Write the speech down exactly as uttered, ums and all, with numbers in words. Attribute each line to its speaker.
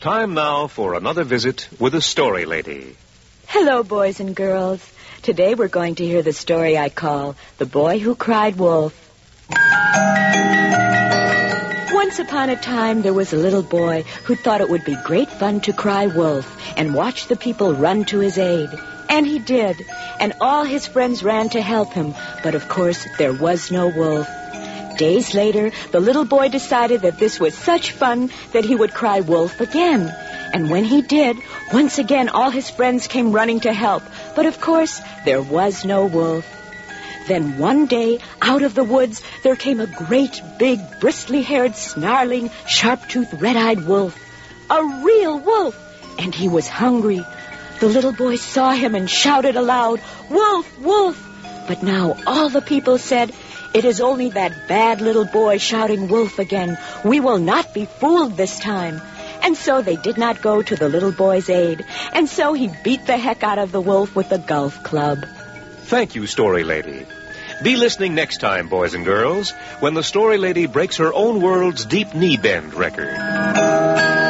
Speaker 1: Time now for another visit with the Story Lady.
Speaker 2: Hello, boys and girls. Today we're going to hear the story I call The Boy Who Cried Wolf. Once upon a time, there was a little boy who thought it would be great fun to cry wolf and watch the people run to his aid. And he did, and all his friends ran to help him, but of course there was no wolf. Days later, the little boy decided that this was such fun that he would cry wolf again. And when he did, once again all his friends came running to help, but of course there was no wolf. Then one day, out of the woods, there came a great, big, bristly-haired, snarling, sharp-toothed, red-eyed wolf. A real wolf! And he was hungry. The little boy saw him and shouted aloud, "Wolf! Wolf!" But now all the people said, "It is only that bad little boy shouting wolf again. We will not be fooled this time." And so they did not go to the little boy's aid. And so he beat the heck out of the wolf with the golf club.
Speaker 1: Thank you, Story Lady. Be listening next time, boys and girls, when the Story Lady breaks her own world's deep knee bend record.